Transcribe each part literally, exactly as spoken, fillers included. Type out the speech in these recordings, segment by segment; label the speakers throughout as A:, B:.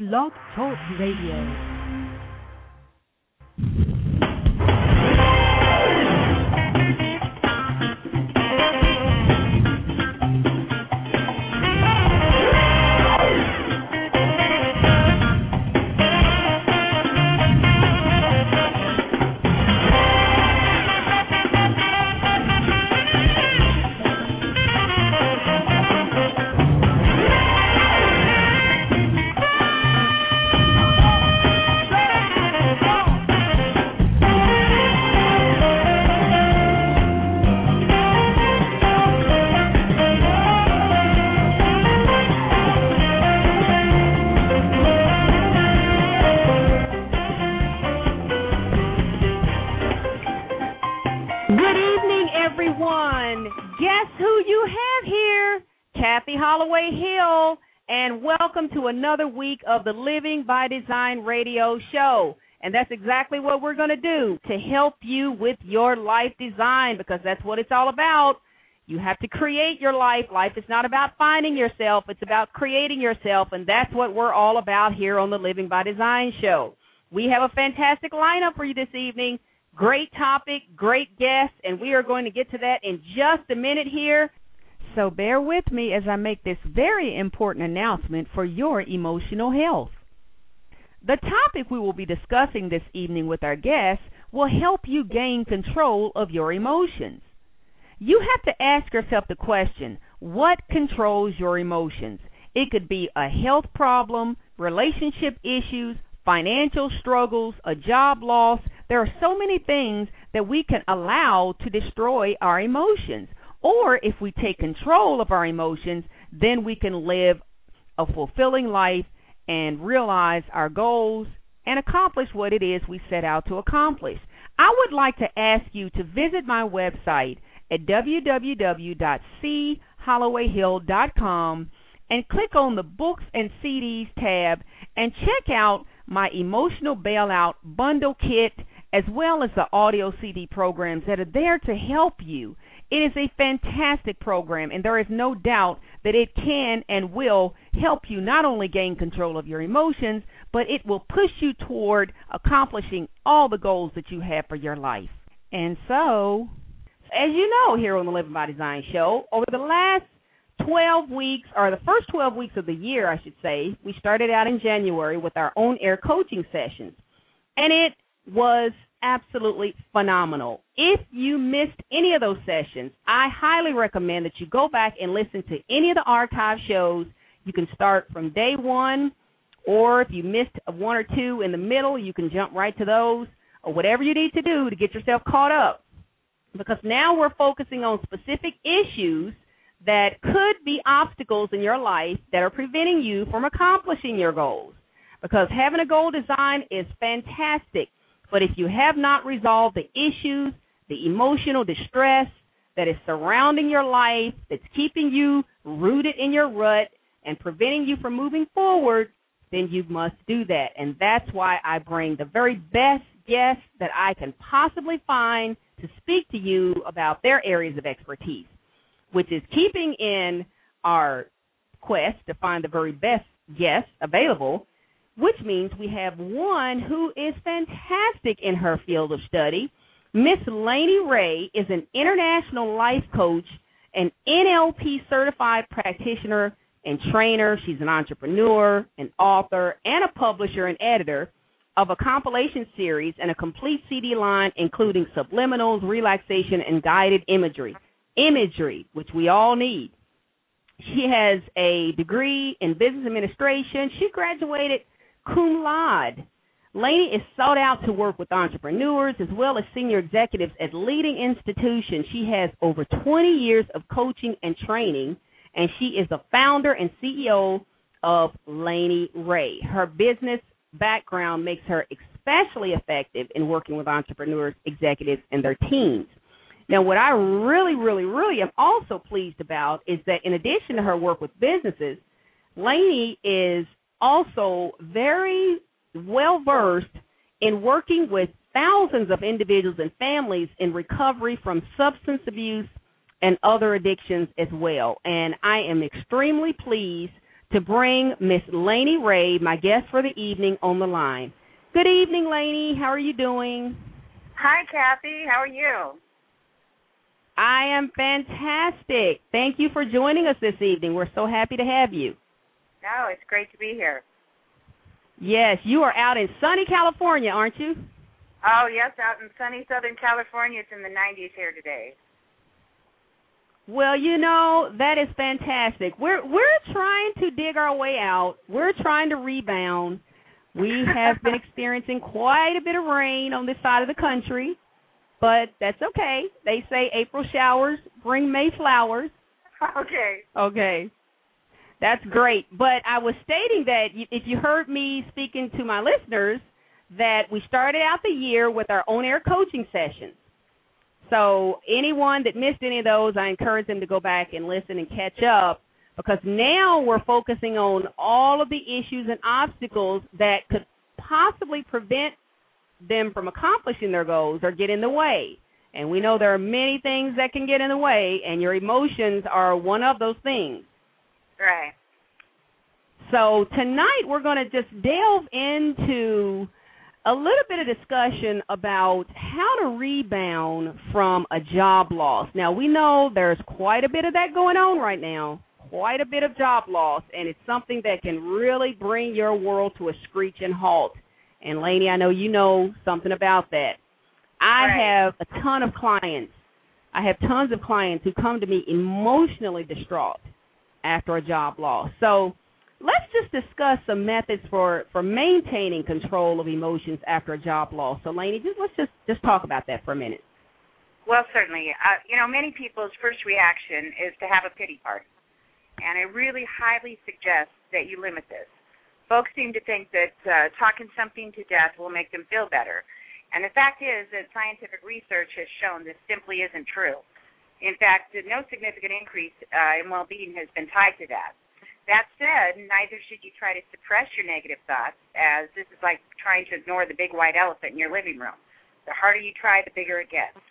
A: Blog Talk Radio. Another week of the Living by Design radio show. And that's exactly what we're going to do to help you with your life design, because that's what it's all about. You have to create your life. Life is not about finding yourself. It's about creating yourself, and that's what we're all about here on the Living by Design show. We have a fantastic lineup for you this evening. Great topic, great guests, and we are going to get to that in just a minute here. So bear with me as I make this very important announcement for your emotional health. The topic we will be discussing this evening with our guests will help you gain control of your emotions. You have to ask yourself the question, what controls your emotions? It could be a health problem, relationship issues, financial struggles, a job loss. There are so many things that we can allow to destroy our emotions. Or if we take control of our emotions, then we can live a fulfilling life and realize our goals and accomplish what it is we set out to accomplish. I would like to ask you to visit my website at w w w dot c holloway hill dot com and click on the Books and C Ds tab and check out my Emotional Bailout Bundle Kit, as well as the audio C D programs that are there to help you. It is a fantastic program, and there is no doubt that it can and will help you not only gain control of your emotions, but it will push you toward accomplishing all the goals that you have for your life. And so, as you know, here on the Living by Design show, over the last twelve weeks, or the first twelve weeks of the year, I should say, we started out in January with our own air coaching sessions, and it was absolutely phenomenal. If you missed any of those sessions, I highly recommend that you go back and listen to any of the archive shows. You can start from day one, or if you missed one or two in the middle, you can jump right to those, or whatever you need to do to get yourself caught up. Because now we're focusing on specific issues that could be obstacles in your life that are preventing you from accomplishing your goals. Because having a goal design is fantastic. But if you have not resolved the issues, the emotional distress that is surrounding your life, that's keeping you rooted in your rut and preventing you from moving forward, then you must do that. And that's why I bring the very best guests that I can possibly find to speak to you about their areas of expertise, which is keeping in our quest to find the very best guests available, which means we have one who is fantastic in her field of study. Miss Lainey Ray is an international life coach, an N L P certified practitioner and trainer. She's an entrepreneur, an author, and a publisher and editor of a compilation series and a complete C D line, including subliminals, relaxation, and guided imagery, imagery, which we all need. She has a degree in business administration. She graduated cum laude. Lainey is sought out to work with entrepreneurs as well as senior executives at leading institutions. She has over twenty years of coaching and training, and she is the founder and C E O of Lainey Ray. Her business background makes her especially effective in working with entrepreneurs, executives, and their teams. Now, what I really, really, really am also pleased about is that in addition to her work with businesses, Lainey is also very well-versed in working with thousands of individuals and families in recovery from substance abuse and other addictions as well. And I am extremely pleased to bring Miss Lainey Ray, my guest for the evening, on the line. Good evening, Lainey. How are you doing?
B: Hi, Kathy. How are you?
A: I am fantastic. Thank you for joining us this evening. We're so happy to have you.
B: Oh, it's great to be here.
A: Yes, you are out in sunny California, aren't you?
B: Oh, yes, out in sunny Southern California. It's in the nineties here today.
A: Well, you know, that is fantastic. We're we're trying to dig our way out. We're trying to rebound. We have been experiencing quite a bit of rain on this side of the country, but that's okay. They say April showers bring May flowers.
B: Okay.
A: Okay. That's great. But I was stating that if you heard me speaking to my listeners, that we started out the year with our on-air coaching sessions. So anyone that missed any of those, I encourage them to go back and listen and catch up, because now we're focusing on all of the issues and obstacles that could possibly prevent them from accomplishing their goals or get in the way. And we know there are many things that can get in the way, and your emotions are one of those things.
B: Right.
A: So tonight we're going to just delve into a little bit of discussion about how to rebound from a job loss. Now, we know there's quite a bit of that going on right now, quite a bit of job loss, and it's something that can really bring your world to a screeching halt. And, Lainey, I know you know something about that. I
B: right.
A: have a ton of clients. I have tons of clients who come to me emotionally distraught after a job loss. So let's just discuss some methods for, for maintaining control of emotions after a job loss. So, Lainey, just, let's just, just talk about that for a minute.
B: Well, certainly. Uh, you know, many people's first reaction is to have a pity party, and I really highly suggest that you limit this. Folks seem to think that uh, talking something to death will make them feel better, and the fact is that scientific research has shown this simply isn't true. In fact, no significant increase uh, in well-being has been tied to that. That said, neither should you try to suppress your negative thoughts, as this is like trying to ignore the big white elephant in your living room. The harder you try, the bigger it gets.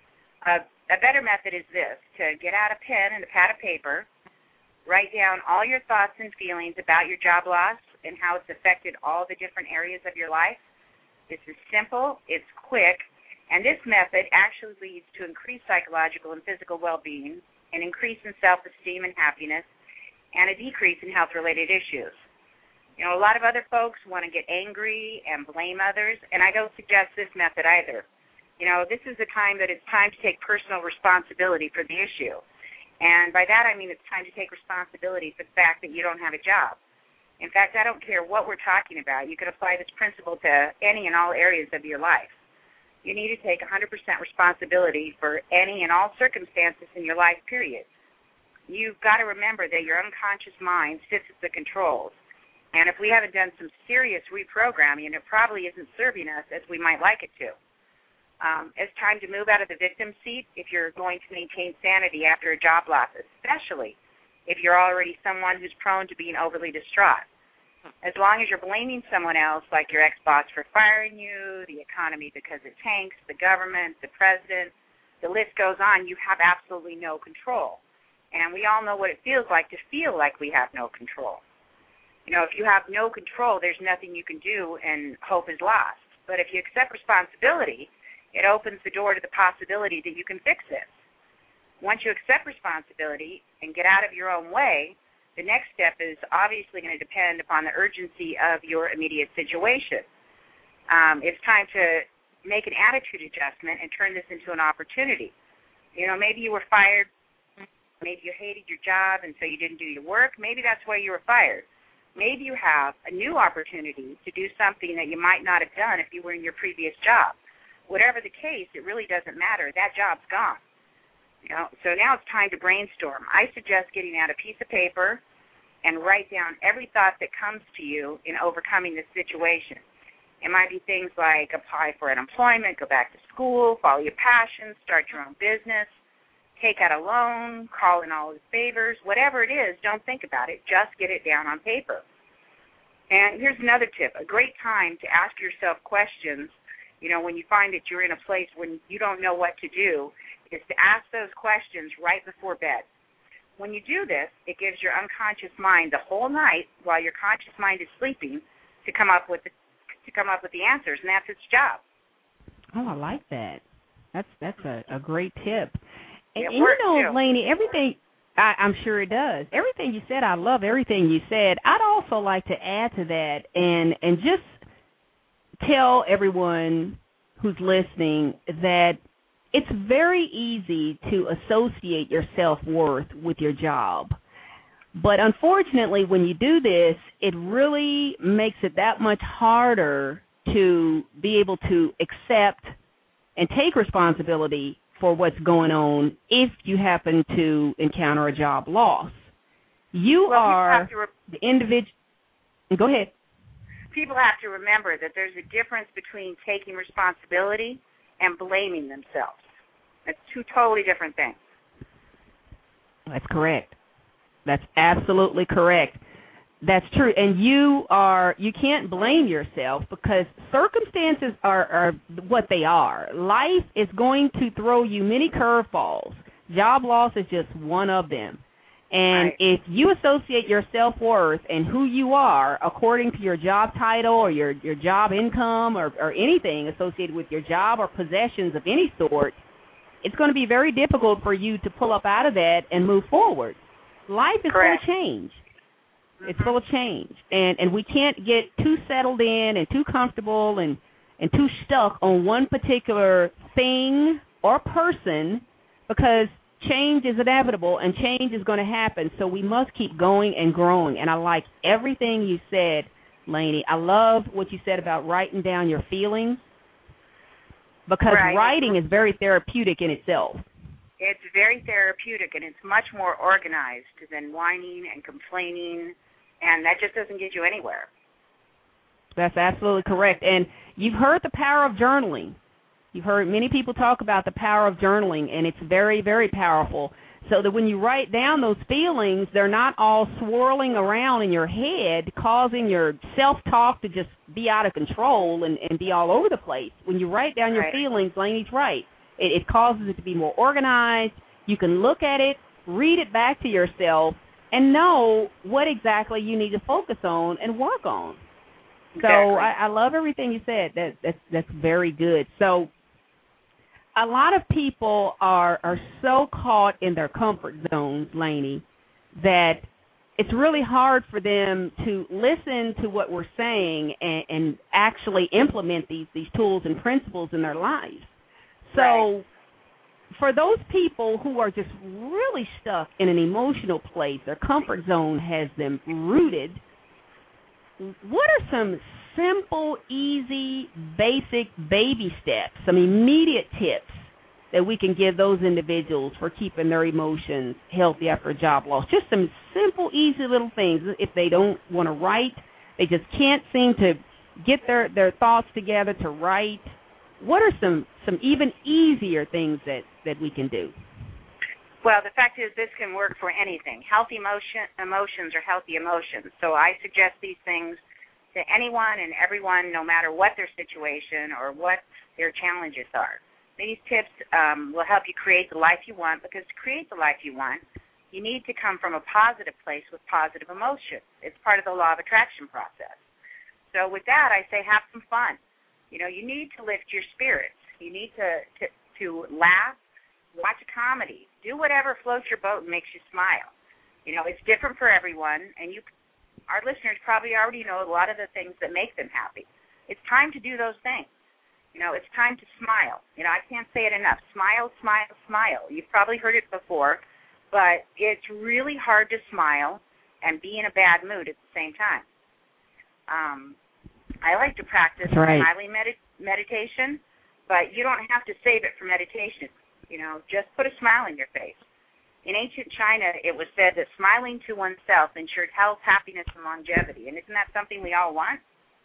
B: Uh, a better method is this: to get out a pen and a pad of paper, write down all your thoughts and feelings about your job loss and how it's affected all the different areas of your life. This is simple, it's quick, and this method actually leads to increased psychological and physical well-being, an increase in self-esteem and happiness, and a decrease in health-related issues. You know, a lot of other folks want to get angry and blame others, and I don't suggest this method either. You know, this is the time that it's time to take personal responsibility for the issue. And by that I mean it's time to take responsibility for the fact that you don't have a job. In fact, I don't care what we're talking about. You can apply this principle to any and all areas of your life. You need to take one hundred percent responsibility for any and all circumstances in your life, period. You've got to remember that your unconscious mind sits at the controls. And if we haven't done some serious reprogramming, it probably isn't serving us as we might like it to. Um, it's time to move out of the victim seat if you're going to maintain sanity after a job loss, especially if you're already someone who's prone to being overly distraught. As long as you're blaming someone else, like your ex-boss for firing you, the economy because it tanks, the government, the president, the list goes on, you have absolutely no control. And we all know what it feels like to feel like we have no control. You know, if you have no control, there's nothing you can do and hope is lost. But if you accept responsibility, it opens the door to the possibility that you can fix it. Once you accept responsibility and get out of your own way, the next step is obviously going to depend upon the urgency of your immediate situation. Um, it's time to make an attitude adjustment and turn this into an opportunity. You know, maybe you were fired. Maybe you hated your job and so you didn't do your work. Maybe that's why you were fired. Maybe you have a new opportunity to do something that you might not have done if you were in your previous job. Whatever the case, it really doesn't matter. That job's gone. You know, so now it's time to brainstorm. I suggest getting out a piece of paper and write down every thought that comes to you in overcoming this situation. It might be things like apply for unemployment, go back to school, follow your passions, start your own business, take out a loan, call in all his favors, whatever it is, don't think about it. Just get it down on paper. And here's another tip. A great time to ask yourself questions, you know, when you find that you're in a place when you don't know what to do, is to ask those questions right before bed. when you do this, it gives your unconscious mind the whole night while your conscious mind is sleeping to come up with the, to come up with the answers, and that's its job.
A: Oh, I like that. That's that's a, a great tip. And,
B: It
A: and
B: works,
A: you know,
B: too.
A: Lainey, everything, I, I'm sure it does. Everything you said, I love everything you said. I'd also like to add to that and and just tell everyone who's listening that it's very easy to associate your self-worth with your job. But unfortunately, when you do this, it really makes it that much harder to be able to accept and take responsibility for what's going on if you happen to encounter a job loss. You
B: well,
A: are
B: re-
A: the individual. Go ahead.
B: People have to remember that there's a difference between taking responsibility and blaming themselves. It's two totally different things.
A: That's correct. That's absolutely correct. That's true. And you are you can't blame yourself because circumstances are, are what they are. Life is going to throw you many curveballs. Job loss is just one of them. And
B: right.
A: if you associate your self-worth and who you are according to your job title or your, your job income or, or anything associated with your job or possessions of any sort, it's going to be very difficult for you to pull up out of that and move forward. Life is
B: Correct.
A: full of change. It's full of change. And and we can't get too settled in and too comfortable and, and too stuck on one particular thing or person because change is inevitable and change is going to happen. So we must keep going and growing. And I like everything you said, Lainey. I love what you said about writing down your feelings because
B: right.
A: writing is very therapeutic in itself.
B: It's very therapeutic, and it's much more organized than whining and complaining, and that just doesn't get you anywhere.
A: That's absolutely correct. And you've heard the power of journaling. You've heard many people talk about the power of journaling, and it's very, very powerful. So that when you write down those feelings, they're not all swirling around in your head, causing your self-talk to just be out of control and, and be all over the place. When you write down your
B: right.
A: feelings, Lainey's right. It, it causes it to be more organized. You can look at it, read it back to yourself, and know what exactly you need to focus on and work on. So
B: exactly.
A: I, I love everything you said. That, that's that's very good. So a lot of people are are so caught in their comfort zones, Lainey, that it's really hard for them to listen to what we're saying and, and actually implement these these tools and principles in their lives. So
B: right.
A: for those people who are just really stuck in an emotional place, their comfort zone has them rooted, what are some simple, easy, basic baby steps, some immediate tips that we can give those individuals for keeping their emotions healthy after a job loss? Just some simple, easy little things. If they don't want to write, they just can't seem to get their, their thoughts together to write, what are some, some even easier things that, that we can do?
B: Well, the fact is this can work for anything. Healthy emotion, emotions are healthy emotions. So I suggest these things to anyone and everyone, no matter what their situation or what their challenges are. These tips um, will help you create the life you want, because to create the life you want, you need to come from a positive place with positive emotions. It's part of the law of attraction process. So with that, I say have some fun. You know, you need to lift your spirits. You need to, to, to laugh, watch a comedy, do whatever floats your boat and makes you smile. You know, it's different for everyone, and you, our listeners probably already know a lot of the things that make them happy. It's time to do those things. You know, it's time to smile. You know, I can't say it enough. Smile, smile, smile. You've probably heard it before, but it's really hard to smile and be in a bad mood at the same time. Um, I like to practice
A: right.
B: smiling med- meditation, but you don't have to save it for meditation. You know, just put a smile in your face. In ancient China, it was said that smiling to oneself ensured health, happiness, and longevity. And isn't that something we all want?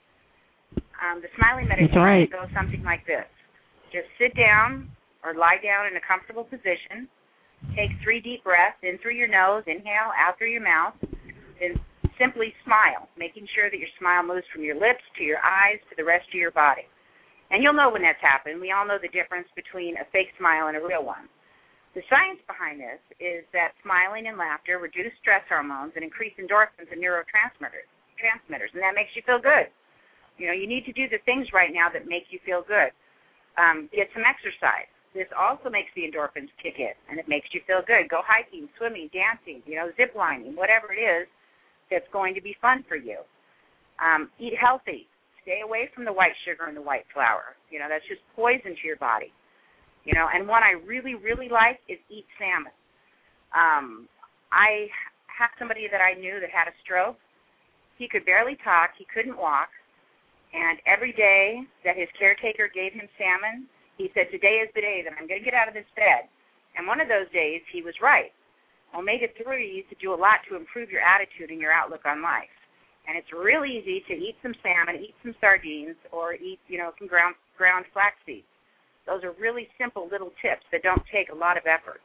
B: Um, the smiling meditation
A: right.
B: goes something like this. Just sit down or lie down in a comfortable position. Take three deep breaths in through your nose, inhale, out through your mouth, then simply smile, making sure that your smile moves from your lips to your eyes to the rest of your body. And you'll know when that's happened. We all know the difference between a fake smile and a real one. The science behind this is that smiling and laughter reduce stress hormones and increase endorphins and neurotransmitters, transmitters, and that makes you feel good. You know, you need to do the things right now that make you feel good. Um, get some exercise. This also makes the endorphins kick in, and it makes you feel good. Go hiking, swimming, dancing, you know, zip lining, whatever it is that's going to be fun for you. Um, eat healthy. Stay away from the white sugar and the white flour. You know, that's just poison to your body. You know, and one I really, really like is eat salmon. Um, I have somebody that I knew that had a stroke. He could barely talk. He couldn't walk. And every day that his caretaker gave him salmon, he said, today is the day that I'm going to get out of this bed. And one of those days, he was right. omega three to do a lot to improve your attitude and your outlook on life. And it's real easy to eat some salmon, eat some sardines, or eat, you know, some ground, ground flax seeds. Those are really simple little tips that don't take a lot of effort.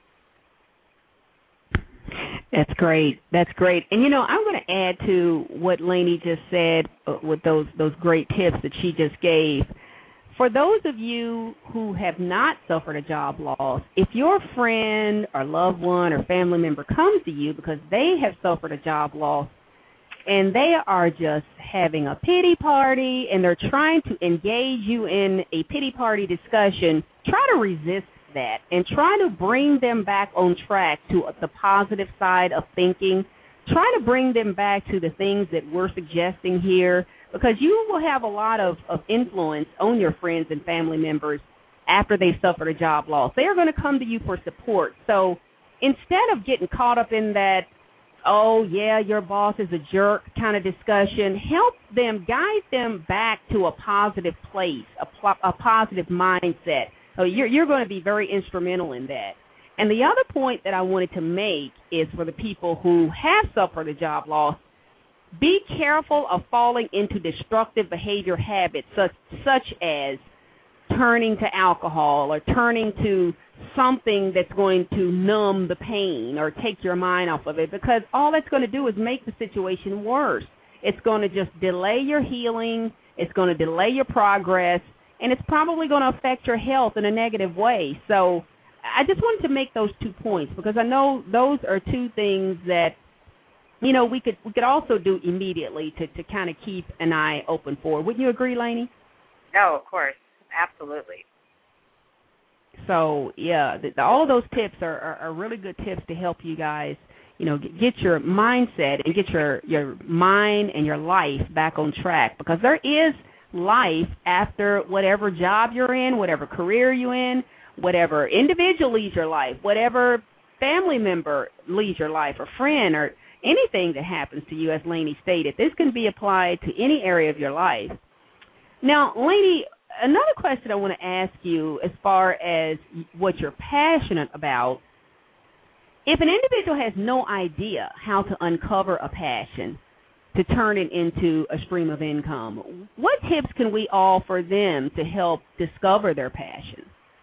A: That's great. That's great. And, you know, I'm going to add to what Lainey just said uh, with those, those great tips that she just gave. For those of you who have not suffered a job loss, if your friend or loved one or family member comes to you because they have suffered a job loss, and they are just having a pity party, and they're trying to engage you in a pity party discussion, try to resist that and try to bring them back on track to the positive side of thinking. Try to bring them back to the things that we're suggesting here, because you will have a lot of, of influence on your friends and family members after they've suffered a job loss. They are going to come to you for support. So instead of getting caught up in that, oh, yeah, your boss is a jerk kind of discussion, help them, guide them back to a positive place, a, a positive mindset. So you're, you're going to be very instrumental in that. And the other point that I wanted to make is for the people who have suffered a job loss, be careful of falling into destructive behavior habits such, such as turning to alcohol or turning to something that's going to numb the pain or take your mind off of it, because all that's going to do is make the situation worse. It's going to just delay your healing. It's going to delay your progress, and it's probably going to affect your health in a negative way. So I just wanted to make those two points because I know those are two things that, you know, we could we could also do immediately to, to kind of keep an eye open for. Wouldn't you agree, Lainey?
B: No, of course. Absolutely.
A: So, yeah, the, the, all of those tips are, are, are really good tips to help you guys, you know, get, get your mindset and get your, your mind and your life back on track, because there is life after whatever job you're in, whatever career you're in, whatever individual leads your life, whatever family member leads your life or friend or anything that happens to you, as Lainey stated. This can be applied to any area of your life. Now, Lainey, another question I want to ask you as far as what you're passionate about, if an individual has no idea how to uncover a passion to turn it into a stream of income, what tips can we offer them to help discover their passion?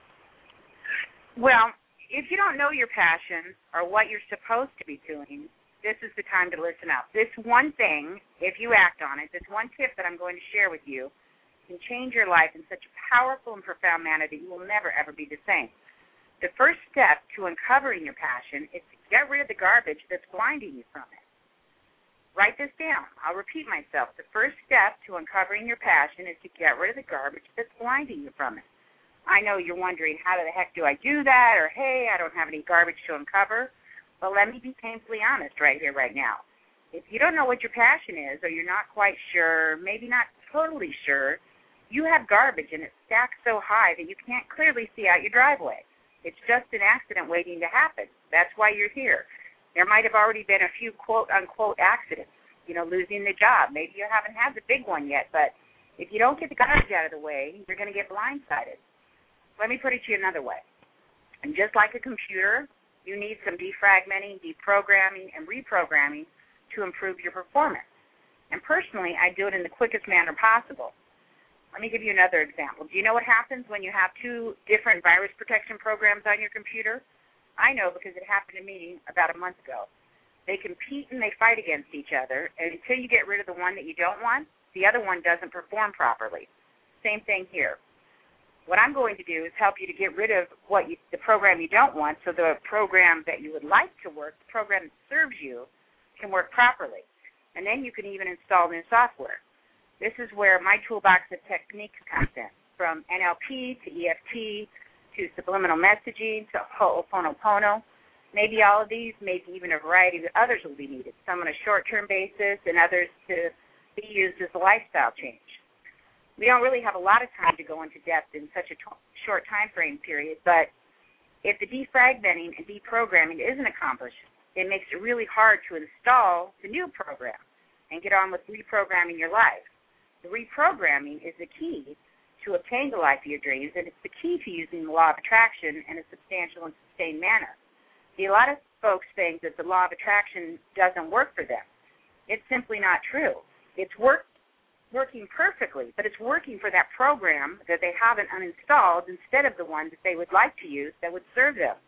B: Well, if you don't know your passion or what you're supposed to be doing, this is the time to listen up. This one thing, if you act on it, this one tip that I'm going to share with you can change your life in such a powerful and profound manner that you will never, ever be the same. The first step to uncovering your passion is to get rid of the garbage that's blinding you from it. Write this down. I'll repeat myself. The first step to uncovering your passion is to get rid of the garbage that's blinding you from it. I know you're wondering, how the heck do I do that? Or, hey, I don't have any garbage to uncover. Well, let me be painfully honest right here, right now. If you don't know what your passion is, or you're not quite sure, maybe not totally sure, you have garbage and it's stacked so high that you can't clearly see out your driveway. It's just an accident waiting to happen. That's why you're here. There might have already been a few quote-unquote accidents, you know, losing the job. Maybe you haven't had the big one yet, but if you don't get the garbage out of the way, you're going to get blindsided. Let me put it to you another way. And just like a computer, you need some defragmenting, deprogramming, and reprogramming to improve your performance. And personally, I do it in the quickest manner possible. Let me give you another example. Do you know what happens when you have two different virus protection programs on your computer? I know because it happened to me about a month ago. They compete and they fight against each other, and until you get rid of the one that you don't want, the other one doesn't perform properly. Same thing here. What I'm going to do is help you to get rid of what you, the program you don't want, so the program that you would like to work, the program that serves you, can work properly. And then you can even install new software. This is where my toolbox of techniques comes in, from N L P to E F T to subliminal messaging to Ho'oponopono. Maybe all of these, maybe even a variety of others will be needed, some on a short-term basis and others to be used as a lifestyle change. We don't really have a lot of time to go into depth in such a t- short time frame period, but if the defragmenting and deprogramming isn't accomplished, it makes it really hard to install the new program and get on with reprogramming your life. The reprogramming is the key to obtain the life of your dreams, and it's the key to using the law of attraction in a substantial and sustained manner. See, a lot of folks think that the law of attraction doesn't work for them. It's simply not true. It's work working perfectly, but it's working for that program that they haven't uninstalled instead of the one that they would like to use that would serve them.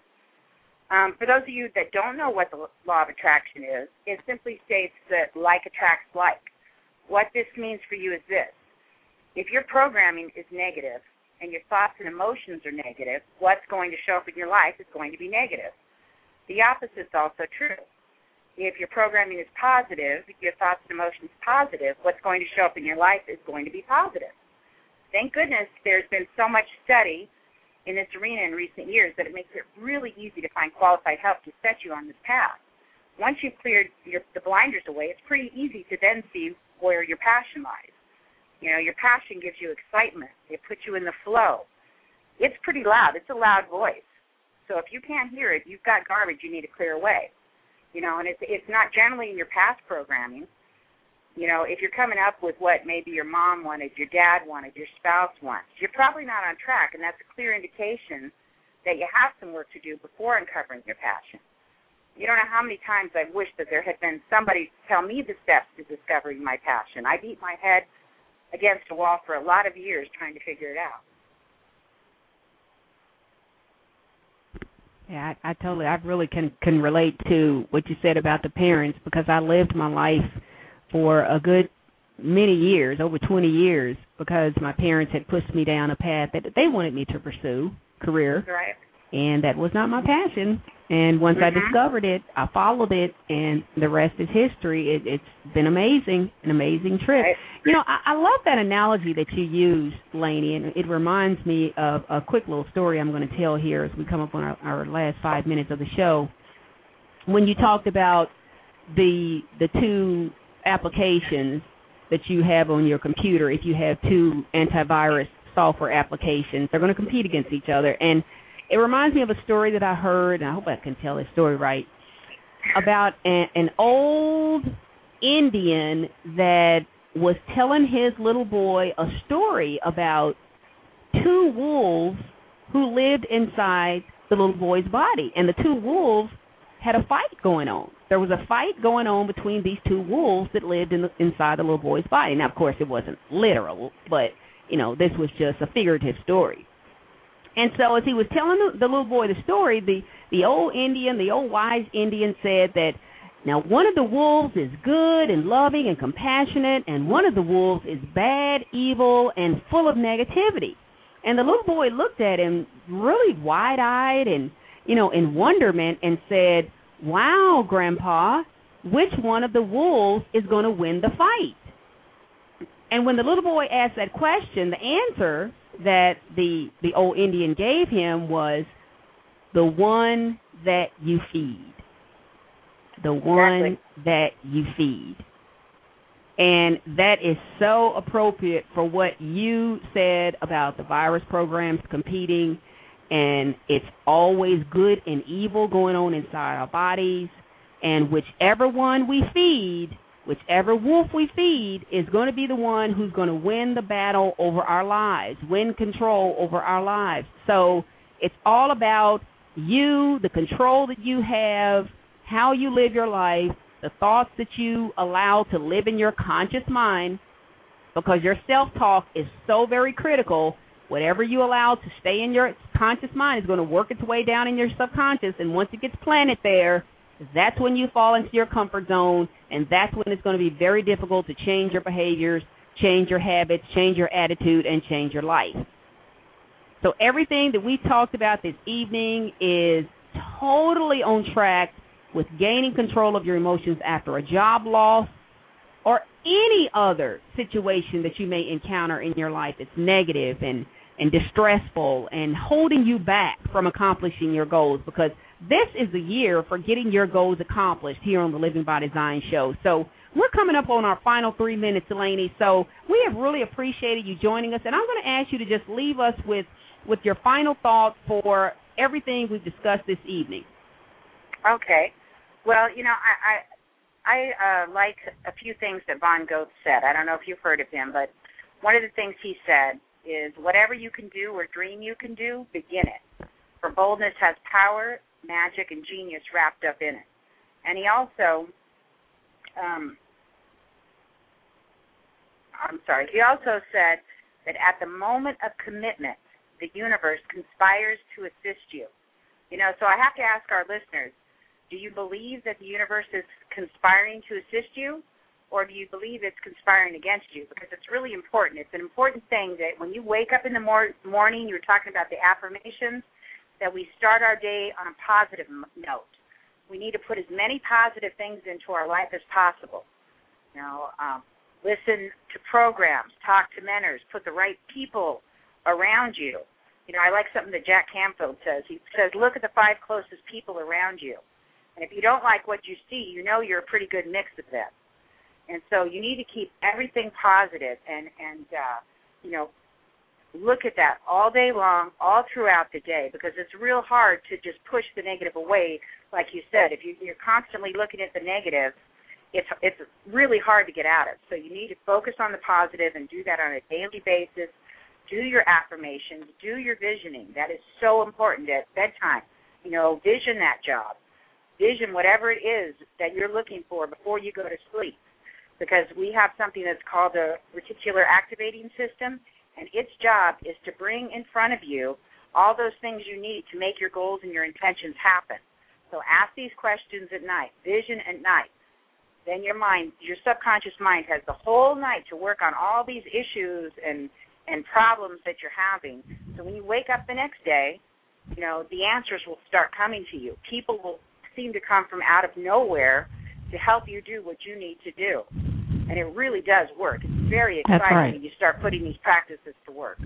B: Um, for those of you that don't know what the law of attraction is, it simply states that like attracts like. What this means for you is this. If your programming is negative and your thoughts and emotions are negative, what's going to show up in your life is going to be negative. The opposite is also true. If your programming is positive, your thoughts and emotions positive, what's going to show up in your life is going to be positive. Thank goodness there's been so much study in this arena in recent years that it makes it really easy to find qualified help to set you on this path. Once you've cleared your, the blinders away, it's pretty easy to then see where your passion lies. You know, your passion gives you excitement. It puts you in the flow. It's pretty loud. It's a loud voice. So if you can't hear it, you've got garbage you need to clear away. You know, and it's it's not generally in your past programming. You know, if you're coming up with what maybe your mom wanted, your dad wanted, your spouse wants, you're probably not on track, and that's a clear indication that you have some work to do before uncovering your passion. You don't know how many times I've wished that there had been somebody to tell me the steps to discovering my passion. I beat my head against a wall for a lot of years trying to figure it out.
A: Yeah, I, I totally, I really can, can relate to what you said about the parents, because I lived my life for a good many years, over twenty years, because my parents had pushed me down a path that they wanted me to pursue, career,
B: right.
A: And that was not my passion. And once mm-hmm. I discovered it, I followed it, and the rest is history. It, it's been amazing, an amazing trip.
B: Right.
A: You know, I, I love that analogy that you used, Lainey, and it reminds me of a quick little story I'm going to tell here as we come up on our, our last five minutes of the show. When you talked about the the two applications that you have on your computer, if you have two antivirus software applications, they're going to compete against each other. And it reminds me of a story that I heard, and I hope I can tell this story right, about an, an old Indian that was telling his little boy a story about two wolves who lived inside the little boy's body. And the two wolves had a fight going on. There was a fight going on between these two wolves that lived in the, inside the little boy's body. Now, of course, it wasn't literal, but, you know, this was just a figurative story. And so as he was telling the, the little boy the story, the, the old Indian, the old wise Indian said that, now, one of the wolves is good and loving and compassionate, and one of the wolves is bad, evil, and full of negativity. And the little boy looked at him really wide-eyed and, you know, in wonderment and said, wow, Grandpa, which one of the wolves is going to win the fight? And when the little boy asked that question, the answer that the the old Indian gave him was the one that you feed. The one exactly. that you feed. And that is so appropriate for what you said about the virus programs competing, and it's always good and evil going on inside our bodies, and whichever one we feed, whichever wolf we feed is going to be the one who's going to win the battle over our lives, win control over our lives. So it's all about you, the control that you have, how you live your life, the thoughts that you allow to live in your conscious mind, because your self-talk is so very critical. Whatever you allow to stay in your conscious mind is going to work its way down in your subconscious, and once it gets planted there, that's when you fall into your comfort zone, and that's when it's going to be very difficult to change your behaviors, change your habits, change your attitude, and change your life. So everything that we talked about this evening is totally on track with gaining control of your emotions after a job loss or any other situation that you may encounter in your life that's negative and, and distressful and holding you back from accomplishing your goals, because this is the year for getting your goals accomplished here on the Living by Design show. So we're coming up on our final three minutes, Elaney, so we have really appreciated you joining us, and I'm going to ask you to just leave us with, with your final thoughts for everything we've discussed this evening.
B: Okay. Well, you know, I... I I uh, like a few things that Von Goethe said. I don't know if you've heard of him, but one of the things he said is, whatever you can do or dream you can do, begin it. For boldness has power, magic, and genius wrapped up in it. And he also, um, I'm sorry, he also said that at the moment of commitment, the universe conspires to assist you. You know, so I have to ask our listeners, do you believe that the universe is conspiring to assist you, or do you believe it's conspiring against you? Because it's really important. It's an important thing that when you wake up in the mor- morning, you were talking about the affirmations, that we start our day on a positive m- note. We need to put as many positive things into our life as possible. You know, um, listen to programs, talk to mentors, put the right people around you. You know, I like something that Jack Canfield says. He says, look at the five closest people around you. And if you don't like what you see, you know you're a pretty good mix of them. And so you need to keep everything positive and, and uh, you know, look at that all day long, all throughout the day, because it's real hard to just push the negative away. Like you said, if you, you're constantly looking at the negative, it's, it's really hard to get out of. So you need to focus on the positive and do that on a daily basis. Do your affirmations. Do your visioning. That is so important at bedtime. You know, vision that job. Vision whatever it is that you're looking for before you go to sleep, because we have something that's called a reticular activating system, and its job is to bring in front of you all those things you need to make your goals and your intentions happen. So ask these questions at night, vision at night. Then your mind, your subconscious mind has the whole night to work on all these issues and, and problems that you're having. So when you wake up the next day, you know, the answers will start coming to you. People will seem to come from out of nowhere to help you do what you need to do. And it really does work. It's very exciting
A: right.
B: when you start putting these practices to work.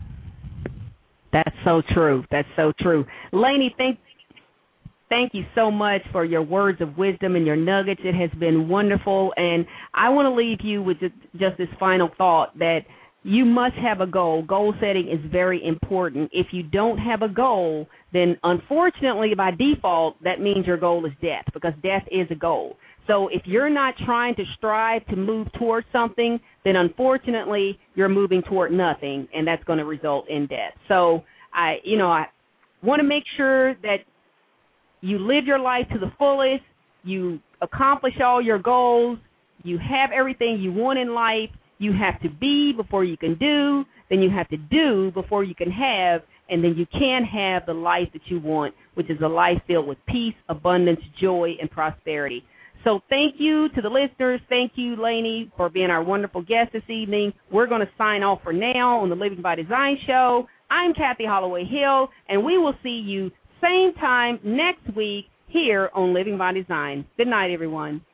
A: That's so true. That's so true. Lainey, thank, thank you so much for your words of wisdom and your nuggets. It has been wonderful. And I want to leave you with just, just this final thought that you must have a goal. Goal setting is very important. If you don't have a goal, then unfortunately, by default, that means your goal is death, because death is a goal. So if you're not trying to strive to move towards something, then unfortunately, you're moving toward nothing, and that's going to result in death. So I, you know, I want to make sure that you live your life to the fullest, you accomplish all your goals, you have everything you want in life. You have to be before you can do, then you have to do before you can have, and then you can have the life that you want, which is a life filled with peace, abundance, joy, and prosperity. So thank you to the listeners. Thank you, Lainey, for being our wonderful guest this evening. We're going to sign off for now on the Living by Design show. I'm Kathy Holloway Hill, and we will see you same time next week here on Living by Design. Good night, everyone.